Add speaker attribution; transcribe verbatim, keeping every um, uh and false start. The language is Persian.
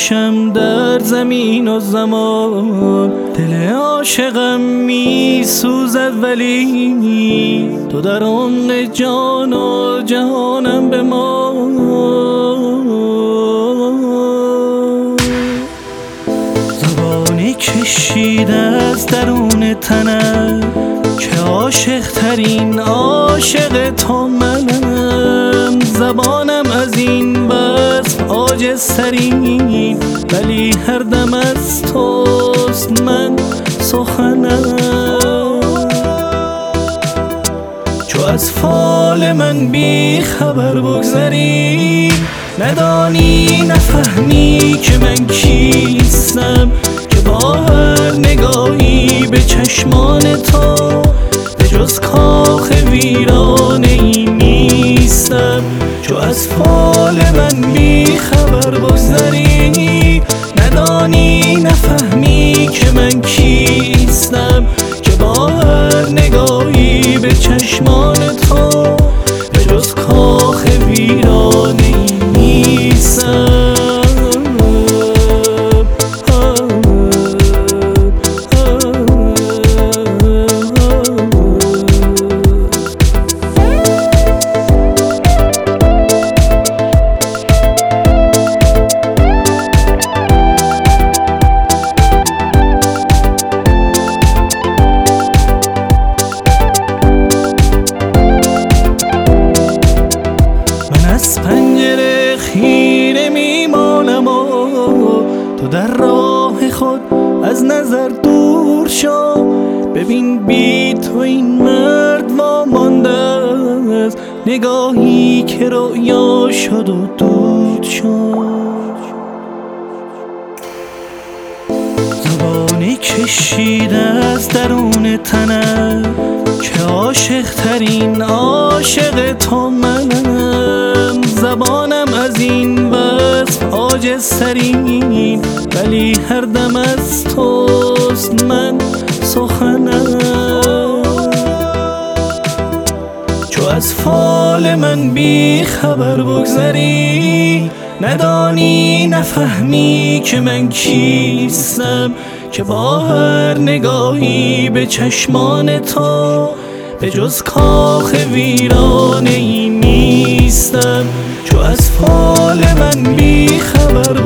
Speaker 1: باشم در زمین و زمان. دل عاشقم می سوزد ولی تو در عمق جان و جهانم به ما. زبانی کشیده از درون تنم که عاشق ترین عاشق تو منم. زبانم از این وصف عاجزترین ولی هر دم از توست من سخنم. چو از فال من بی خبر بگذری ندانی نفهمی که من کیستم، که با هر نگاهی به چشمان تو به جز کاخ ویرانه ای نیستم. چو از فال من بی خبر بگذری ندانی نفهمی که من کیستم، که با هر نگاهی به چشمان تو به جز کاخ ویرانه ای نیستم. از پنجره خیره میمانم و تو در راه خود از نظر دور شو. ببین بی تو این مرد وامانده است، نگاهی که رویا شد و دود شد. زبانی کشیده از درون تنم که عاشق ترین عاشق تو منم. زبانم از این وصف عاجزترین ولی هر دم از توست من سخنم. چو از فال من بی خبر بگذری ندانی نفهمی که من کیستم، که با هر نگاهی به چشمان تو به جز کاخ ویرانه ای نیستم. چو از فال من بی خبر